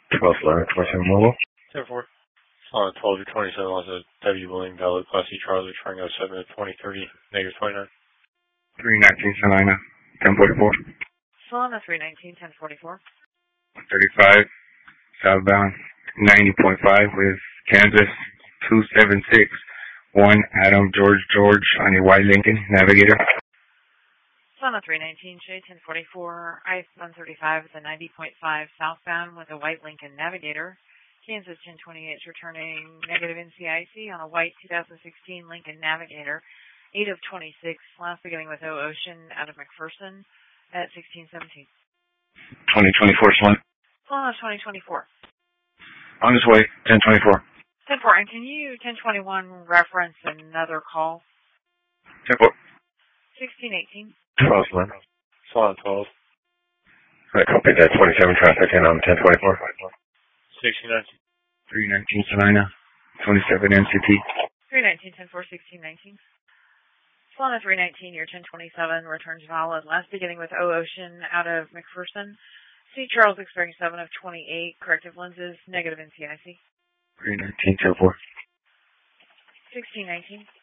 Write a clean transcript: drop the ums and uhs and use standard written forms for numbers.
1211, 27 mobile. 10-4. On 12 to 27, also W. William Valid, Class C Charlie, Triangle 7 to 2030, negative 29. 319 Salina, 1044. Solana 319, 1044. 35, southbound, 90.5 with Kansas 2761, Adam George on your white Lincoln Navigator. Solana 319, J 1044, I-135 at the 90.5 southbound with a white Lincoln Navigator. Kansas 1028 is returning negative NCIC on a white 2016 Lincoln Navigator. 8 of 26, last beginning with O Ocean out of McPherson at 1617. 2024 Slim. Solana 2024. On his way, 1024. 10-4, and can you 1021 reference another call? 10-4. 1618. 12 Slim. Solana 12. Right, copy that 27 traffic and on 1024. 1619. 319 Salina, 27 MCT. 319, 10-4, 1619. Solana 319, your 1027 returns valid. Last beginning with O Ocean out of McPherson. C Charles expiring 7 of 28. Corrective lenses, negative NCIC. 319 10-4. 1619.